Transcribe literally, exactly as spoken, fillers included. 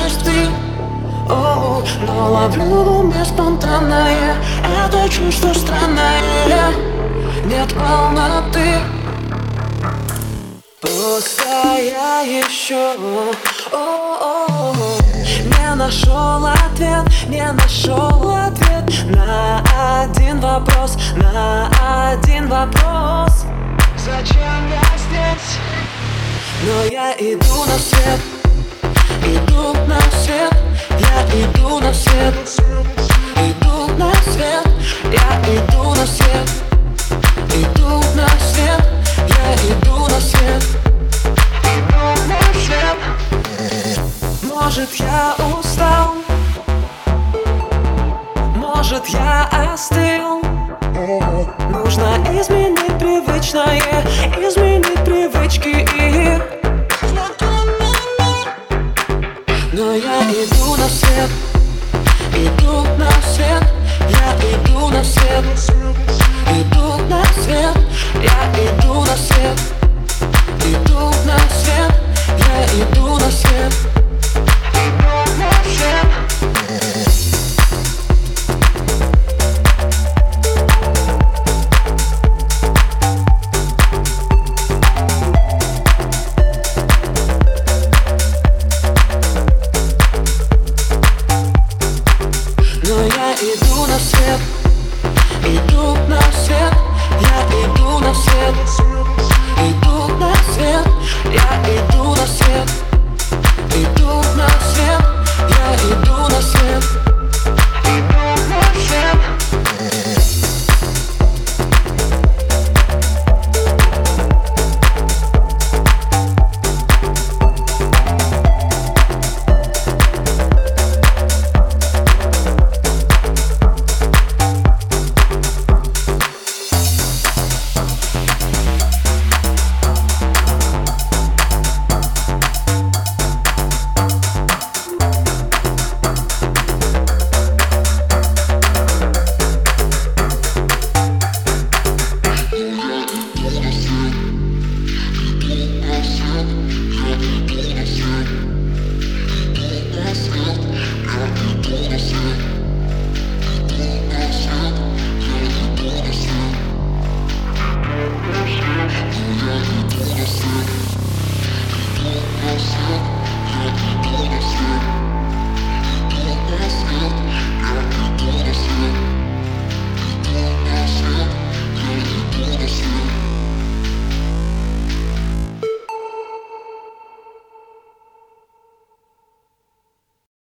есть ты. О, но ловлю в уме спонтанное, это чувство странное. Нет полноты, просто я еще о-о-о. Не нашел ответ, не нашел ответ на один вопрос, на один вопрос. Зачем я здесь? Но я иду на свет, иду на свет, я иду на свет, иду на свет, я иду на свет, иду на свет, я иду на свет, иду на свет. Может, я устал, может, я остыл. Нужно изменить привычное, изменить привычки. Но я иду на свет, иду на свет, я иду на свет, иду на свет, я иду на свет, иду на свет, я иду на свет.